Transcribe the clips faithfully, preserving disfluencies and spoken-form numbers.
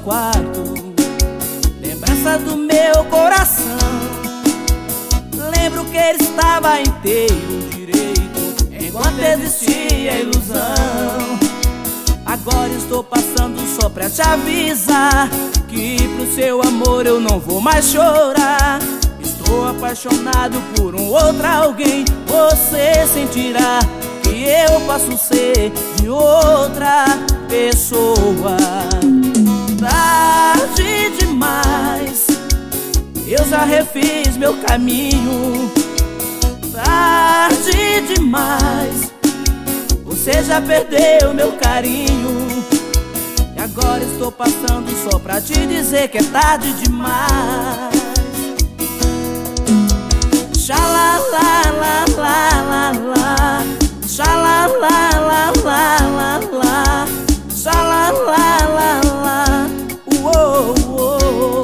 quarto, lembranças do meu coração. Lembro que ele estava inteiro direito enquanto existia ilusão. Agora estou passando só pra te avisar que pro seu amor eu não vou mais chorar. Estou apaixonado por um outro alguém. Você sentirá que eu posso ser de outra pessoa. Tarde demais, eu já refiz meu caminho. Tarde demais, você já perdeu meu carinho. E agora estou passando só pra te dizer que é tarde demais. Xalalalala, xalalalala, xalalalala, uou, uou.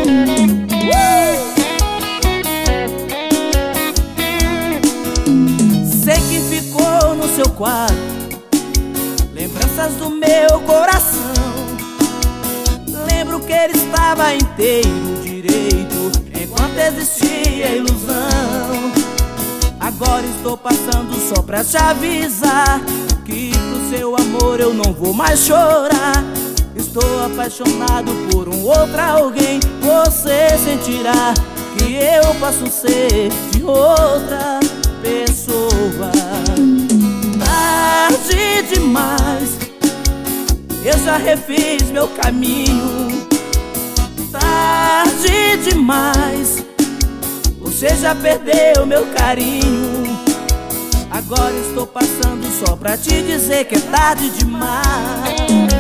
Sei que ficou no seu quarto lembranças do meu coração. Lembro que ele estava inteiro direito enquanto existia ilusão. Agora estou passando só pra te avisar que pro seu amor eu não vou mais chorar. Estou apaixonado por um outro alguém. Você sentirá que eu posso ser de outra pessoa. Tarde demais, eu já refiz meu caminho. Tarde demais, você já perdeu meu carinho. Agora estou passando só pra te dizer que é tarde demais.